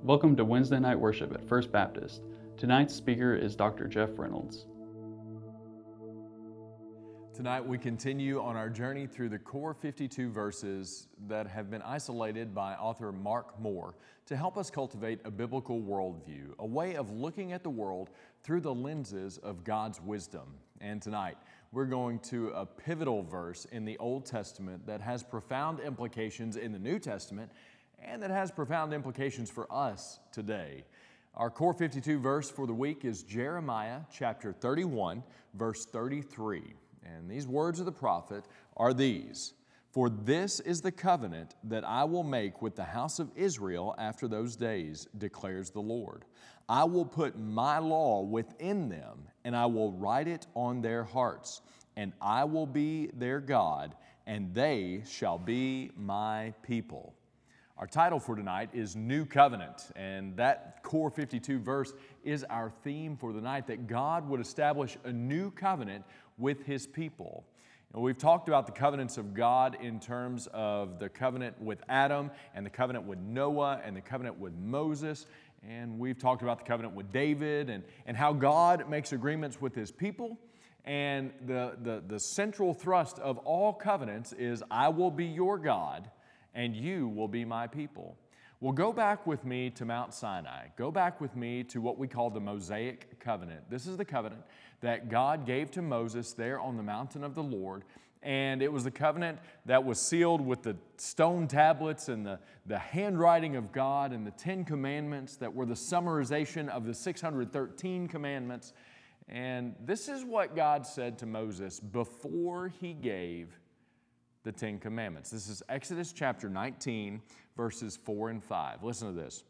Welcome to Wednesday night worship at First Baptist. Tonight's speaker is Dr. Jeff Reynolds. Tonight we continue on our journey through the core 52 verses that have been isolated by author Mark Moore to help us cultivate a biblical worldview, a way of looking at the world through the lenses of God's wisdom. And tonight we're going to a pivotal verse in the Old Testament that has profound implications in the New Testament and that has profound implications for us today. Our core 52 verse for the week is Jeremiah chapter 31, verse 33. And these words of the prophet are these: "For this is the covenant that I will make with the house of Israel after those days, declares the Lord. I will put my law within them, and I will write it on their hearts, and I will be their God, and they shall be my people." Our title for tonight is New Covenant, and that core 52 verse is our theme for the night, that God would establish a new covenant with His people. We've talked about the covenants of God in terms of the covenant with Adam and the covenant with Noah and the covenant with Moses, and we've talked about the covenant with David and how God makes agreements with His people. And the central thrust of all covenants is, I will be your God, and you will be my people. Well, go back with me to Mount Sinai. Go back with me to what we call the Mosaic Covenant. This is the covenant that God gave to Moses there on the mountain of the Lord. And it was the covenant that was sealed with the stone tablets and the handwriting of God and the 10 Commandments that were the summarization of the 613 commandments. And this is what God said to Moses before He gave the 10 Commandments. This is Exodus chapter 19, verses 4 and 5. Listen to this.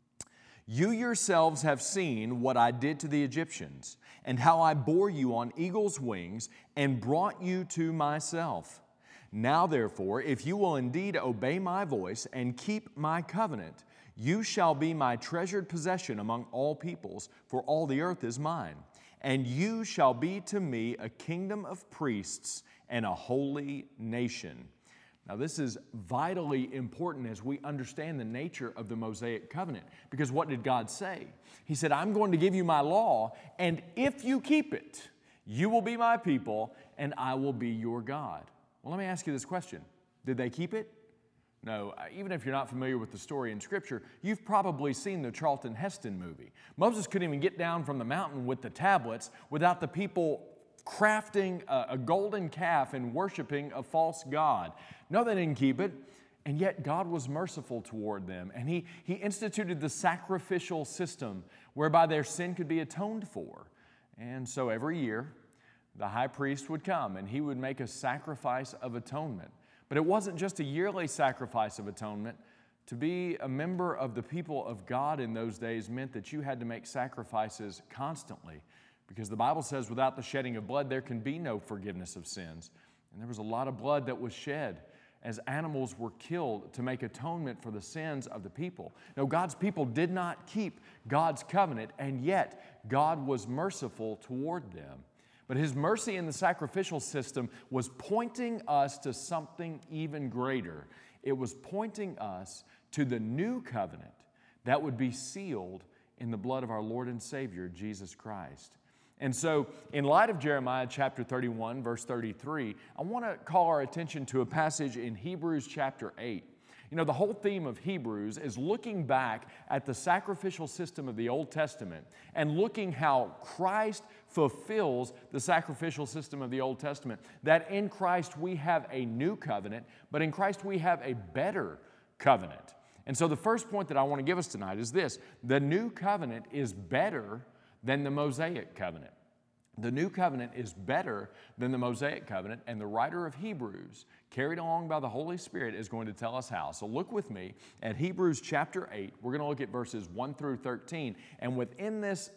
"You yourselves have seen what I did to the Egyptians, and how I bore you on eagle's wings and brought you to myself. Now therefore, if you will indeed obey my voice and keep my covenant, you shall be my treasured possession among all peoples, for all the earth is mine. And you shall be to me a kingdom of priests and a holy nation." Now, this is vitally important as we understand the nature of the Mosaic covenant. Because what did God say? He said, I'm going to give you my law, and if you keep it, you will be my people, and I will be your God. Well, let me ask you this question. Did they keep it? No. Even if you're not familiar with the story in Scripture, you've probably seen the Charlton Heston movie. Moses couldn't even get down from the mountain with the tablets without the people crafting a golden calf and worshiping a false god. No, they didn't keep it, and yet God was merciful toward them, and He instituted the sacrificial system whereby their sin could be atoned for. And so every year, the high priest would come, and he would make a sacrifice of atonement. But it wasn't just a yearly sacrifice of atonement. To be a member of the people of God in those days meant that you had to make sacrifices constantly, because the Bible says without the shedding of blood, there can be no forgiveness of sins. And there was a lot of blood that was shed as animals were killed to make atonement for the sins of the people. No, God's people did not keep God's covenant, and yet God was merciful toward them. But His mercy in the sacrificial system was pointing us to something even greater. It was pointing us to the new covenant that would be sealed in the blood of our Lord and Savior, Jesus Christ. And so, in light of Jeremiah chapter 31, verse 33, I want to call our attention to a passage in Hebrews chapter 8. You know, the whole theme of Hebrews is looking back at the sacrificial system of the Old Testament and looking how Christ fulfills the sacrificial system of the Old Testament. That in Christ we have a new covenant, but in Christ we have a better covenant. And so the first point that I want to give us tonight is this: the new covenant is better than the Mosaic covenant. The new covenant is better than the Mosaic covenant, and the writer of Hebrews, carried along by the Holy Spirit, is going to tell us how. So look with me at Hebrews chapter 8. We're going to look at verses 1 through 13, and within this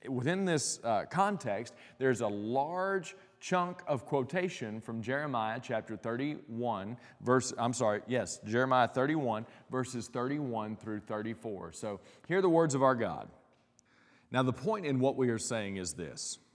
context, there's a large chunk of quotation from Jeremiah chapter 31, Jeremiah 31, verses 31 through 34. So hear the words of our God. Now, the point in what we are saying is this: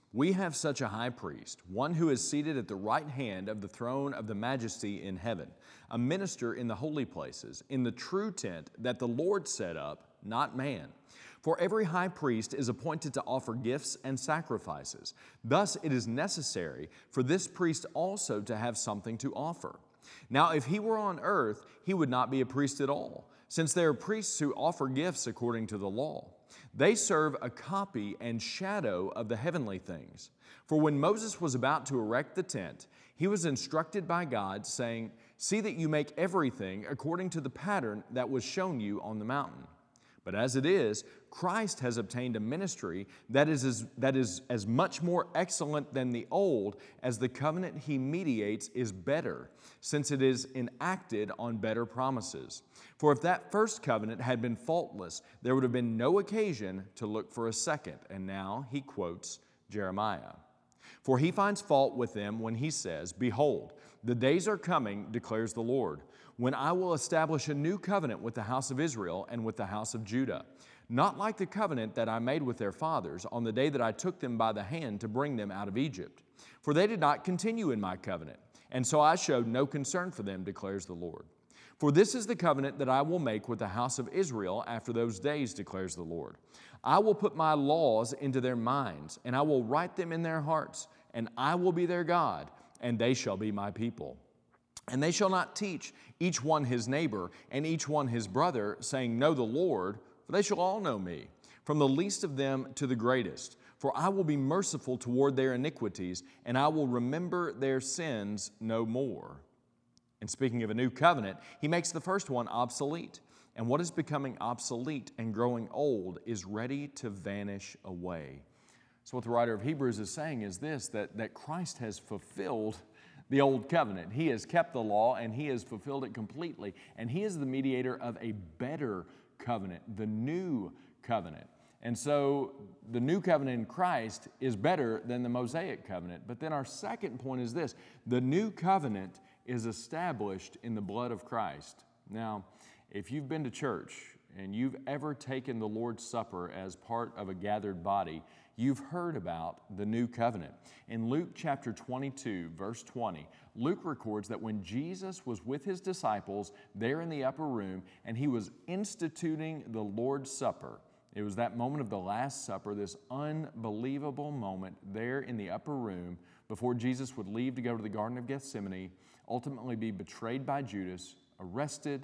we have such a high priest, one who is seated at the right hand of the throne of the majesty in heaven, a minister in the holy places, in the true tent that the Lord set up, not man. For every high priest is appointed to offer gifts and sacrifices. Thus it is necessary for this priest also to have something to offer. Now if he were on earth, he would not be a priest at all, since there are priests who offer gifts according to the law. They serve a copy and shadow of the heavenly things. For when Moses was about to erect the tent, he was instructed by God, saying, "See that you make everything according to the pattern that was shown you on the mountain." But as it is, Christ has obtained a ministry that is as much more excellent than the old, as the covenant he mediates is better, since it is enacted on better promises. For if that first covenant had been faultless, there would have been no occasion to look for a second. And now he quotes Jeremiah. For he finds fault with them when he says, "Behold, the days are coming, declares the Lord, when I will establish a new covenant with the house of Israel and with the house of Judah, not like the covenant that I made with their fathers on the day that I took them by the hand to bring them out of Egypt. For they did not continue in my covenant, and so I showed no concern for them, declares the Lord. For this is the covenant that I will make with the house of Israel after those days, declares the Lord. I will put my laws into their minds, and I will write them in their hearts, and I will be their God, and they shall be my people. And they shall not teach each one his neighbor and each one his brother, saying, Know the Lord, for they shall all know me, from the least of them to the greatest. For I will be merciful toward their iniquities, and I will remember their sins no more." And speaking of a new covenant, he makes the first one obsolete. And what is becoming obsolete and growing old is ready to vanish away. So what the writer of Hebrews is saying is this, that Christ has fulfilled the old covenant. He has kept the law and he has fulfilled it completely. And he is the mediator of a better covenant, the new covenant. And so the new covenant in Christ is better than the Mosaic covenant. But then our second point is this: the new covenant is established in the blood of Christ. Now, if you've been to church and you've ever taken the Lord's Supper as part of a gathered body, you've heard about the new covenant. In Luke chapter 22, verse 20, Luke records that when Jesus was with his disciples there in the upper room and he was instituting the Lord's Supper, it was that moment of the Last Supper, this unbelievable moment there in the upper room before Jesus would leave to go to the Garden of Gethsemane, ultimately be betrayed by Judas, arrested,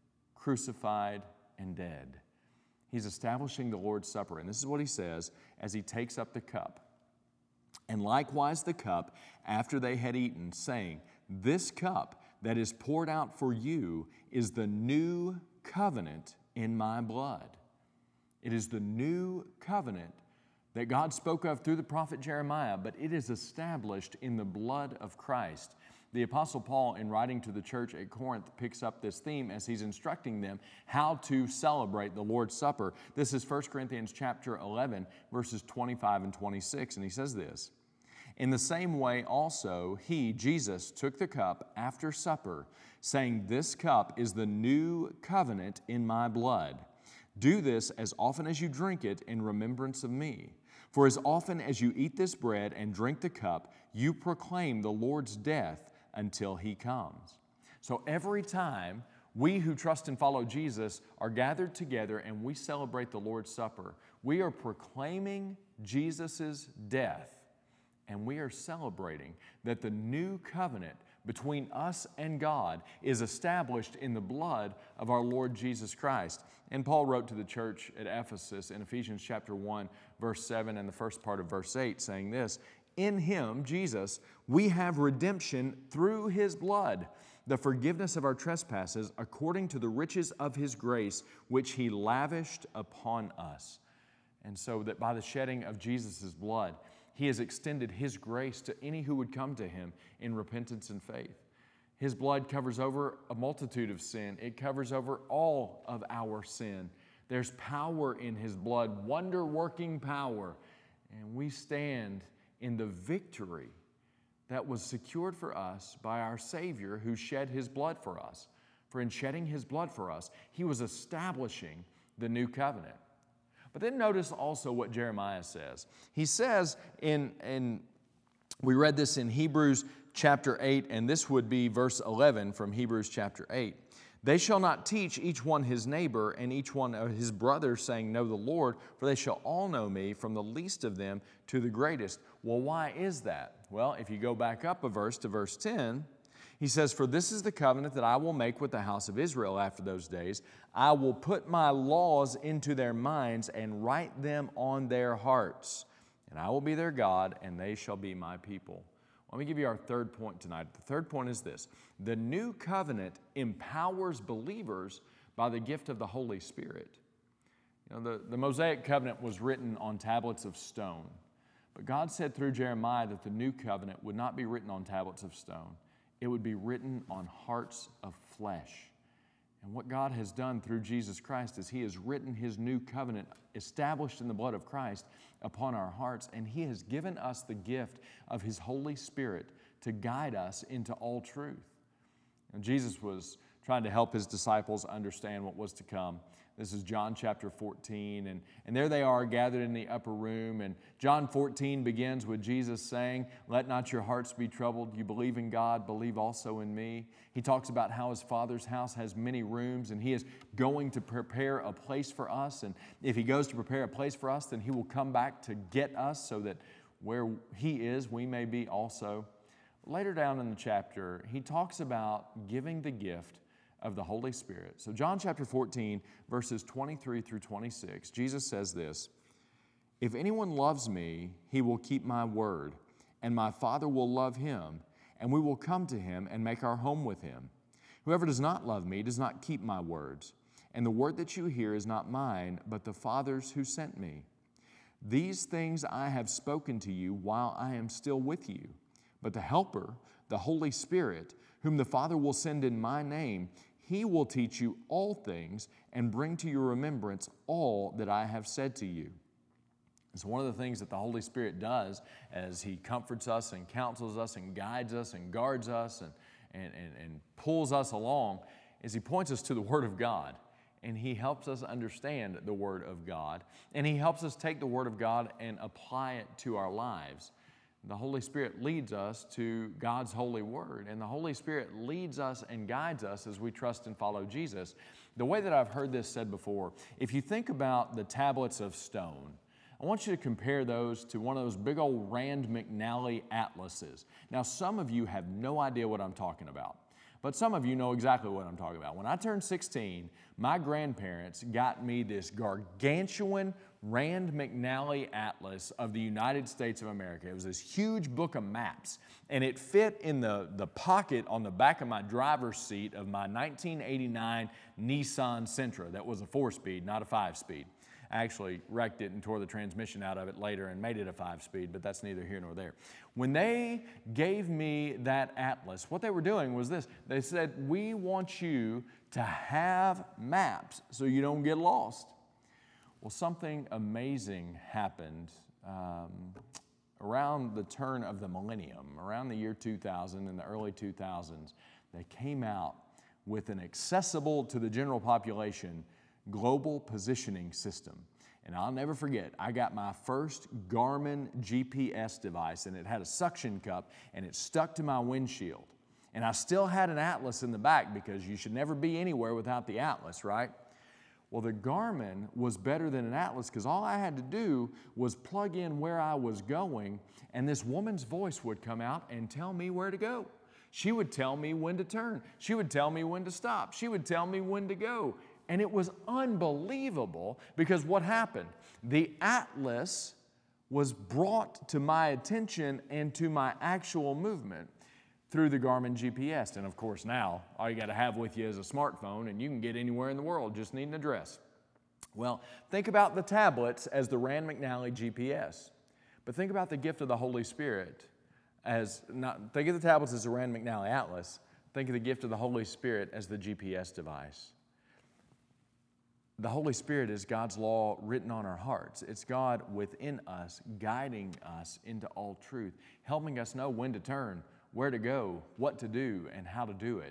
crucified, and dead. He's establishing the Lord's Supper, and this is what he says as he takes up the cup. And likewise the cup after they had eaten, saying, This cup that is poured out for you is the new covenant in my blood. It is the new covenant that God spoke of through the prophet Jeremiah, but it is established in the blood of Christ. The Apostle Paul, in writing to the church at Corinth, picks up this theme as he's instructing them how to celebrate the Lord's Supper. This is 1 Corinthians chapter 11, verses 25 and 26, and he says this, In the same way also he, Jesus, took the cup after supper, saying, This cup is the new covenant in my blood. Do this as often as you drink it in remembrance of me. For as often as you eat this bread and drink the cup, you proclaim the Lord's death until he comes. So every time we who trust and follow Jesus are gathered together and we celebrate the Lord's Supper, we are proclaiming Jesus' death, and we are celebrating that the new covenant between us and God is established in the blood of our Lord Jesus Christ. And Paul wrote to the church at Ephesus in Ephesians chapter 1, verse 7 and the first part of verse 8, saying this, In him, Jesus, we have redemption through his blood, the forgiveness of our trespasses according to the riches of his grace, which he lavished upon us. And so that by the shedding of Jesus' blood, he has extended his grace to any who would come to him in repentance and faith. His blood covers over a multitude of sin. It covers over all of our sin. There's power in his blood, wonder-working power. And we stand in the victory that was secured for us by our Savior who shed his blood for us. For in shedding his blood for us, he was establishing the new covenant. But then notice also what Jeremiah says. He says we read this in Hebrews chapter 8, and this would be verse 11 from Hebrews chapter 8. They shall not teach each one his neighbor and each one of his brothers, saying, Know the Lord, for they shall all know me, from the least of them to the greatest. Well, why is that? Well, if you go back up a verse to verse 10, he says, For this is the covenant that I will make with the house of Israel after those days. I will put my laws into their minds and write them on their hearts. And I will be their God, and they shall be my people. Let me give you our third point tonight. The third point is this. The new covenant empowers believers by the gift of the Holy Spirit. You know, the Mosaic covenant was written on tablets of stone. But God said through Jeremiah that the new covenant would not be written on tablets of stone. It would be written on hearts of flesh. And what God has done through Jesus Christ is He has written His new covenant, established in the blood of Christ, upon our hearts, and He has given us the gift of His Holy Spirit to guide us into all truth. And Jesus was trying to help His disciples understand what was to come. This is John chapter 14, and there they are gathered in the upper room, and John 14 begins with Jesus saying, Let not your hearts be troubled. You believe in God, believe also in me. He talks about how His Father's house has many rooms, and He is going to prepare a place for us, and if He goes to prepare a place for us, then He will come back to get us so that where He is, we may be also. Later down in the chapter, He talks about giving the gift of the Holy Spirit. So John chapter 14, verses 23 through 26, Jesus says this, If anyone loves me, he will keep my word, and my Father will love him, and we will come to him and make our home with him. Whoever does not love me does not keep my words, and the word that you hear is not mine, but the Father's who sent me. These things I have spoken to you while I am still with you. But the Helper, the Holy Spirit, whom the Father will send in my name, He will teach you all things and bring to your remembrance all that I have said to you. It's one of the things that the Holy Spirit does as He comforts us and counsels us and guides us and guards us and pulls us along, is He points us to the Word of God. And He helps us understand the Word of God. And He helps us take the Word of God and apply it to our lives. The Holy Spirit leads us to God's holy word, and the Holy Spirit leads us and guides us as we trust and follow Jesus. The way that I've heard this said before, if you think about the tablets of stone, I want you to compare those to one of those big old Rand McNally atlases. Now, some of you have no idea what I'm talking about, but some of you know exactly what I'm talking about. When I turned 16, my grandparents got me this gargantuan Rand McNally Atlas of the United States of America. It was this huge book of maps, and it fit in the pocket on the back of my driver's seat of my 1989 Nissan Sentra. That was a 4-speed, not a 5-speed. I actually wrecked it and tore the transmission out of it later and made it a 5-speed, but that's neither here nor there. When they gave me that atlas, what they were doing was this. They said, we want you to have maps so you don't get lost. Well, something amazing happened around the turn of the millennium, around the year 2000, in the early 2000s. They came out with an accessible to the general population global positioning system. And I'll never forget, I got my first Garmin GPS device, and it had a suction cup, and it stuck to my windshield. And I still had an atlas in the back because you should never be anywhere without the atlas, right? Well, the Garmin was better than an atlas because all I had to do was plug in where I was going, and this woman's voice would come out and tell me where to go. She would tell me when to turn. She would tell me when to stop. She would tell me when to go. And it was unbelievable because what happened? The atlas was brought to my attention and to my actual movement through the Garmin GPS. And of course now, all you got to have with you is a smartphone, and you can get anywhere in the world, just need an address. Well, think about the tablets as the Rand McNally GPS. But think about the gift of the Holy Spirit think of the tablets as the Rand McNally Atlas. Think of the gift of the Holy Spirit as the GPS device. The Holy Spirit is God's law written on our hearts. It's God within us, guiding us into all truth, helping us know when to turn, where to go, what to do, and how to do it.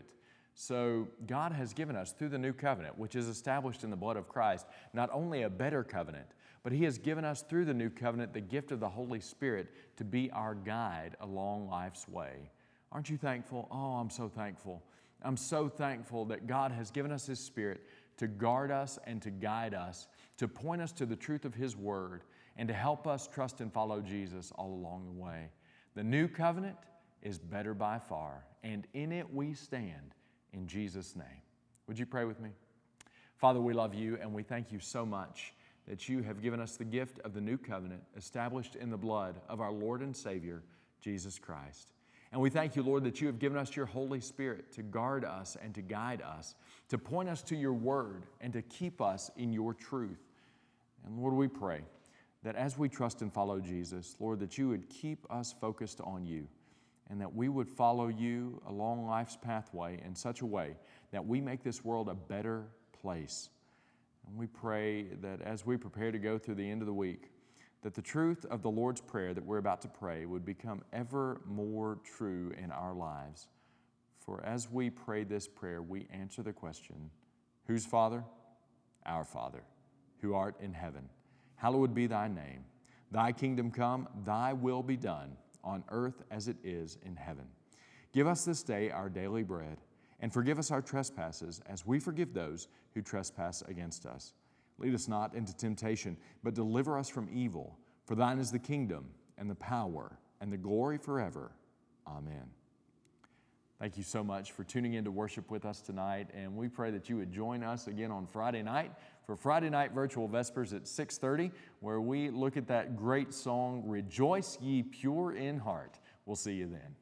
So God has given us through the new covenant, which is established in the blood of Christ, not only a better covenant, but He has given us through the new covenant the gift of the Holy Spirit to be our guide along life's way. Aren't you thankful? Oh, I'm so thankful. I'm so thankful that God has given us His Spirit to guard us and to guide us, to point us to the truth of His Word, and to help us trust and follow Jesus all along the way. The new covenant is better by far, and in it we stand in Jesus' name. Would you pray with me? Father, we love You, and we thank You so much that You have given us the gift of the new covenant established in the blood of our Lord and Savior, Jesus Christ. And we thank You, Lord, that You have given us Your Holy Spirit to guard us and to guide us, to point us to Your Word and to keep us in Your truth. And Lord, we pray that as we trust and follow Jesus, Lord, that You would keep us focused on You, and that we would follow You along life's pathway in such a way that we make this world a better place. And we pray that as we prepare to go through the end of the week, that the truth of the Lord's Prayer that we're about to pray would become ever more true in our lives. For as we pray this prayer, we answer the question, whose Father? Our Father, who art in heaven. Hallowed be Thy name. Thy kingdom come, Thy will be done, on earth as it is in heaven. Give us this day our daily bread, and forgive us our trespasses as we forgive those who trespass against us. Lead us not into temptation, but deliver us from evil. For Thine is the kingdom, and the power, and the glory forever. Amen. Thank you so much for tuning in to worship with us tonight, and we pray that you would join us again on Friday night for Friday Night Virtual Vespers at 6:30, where we look at that great song, Rejoice Ye Pure in Heart. We'll see you then.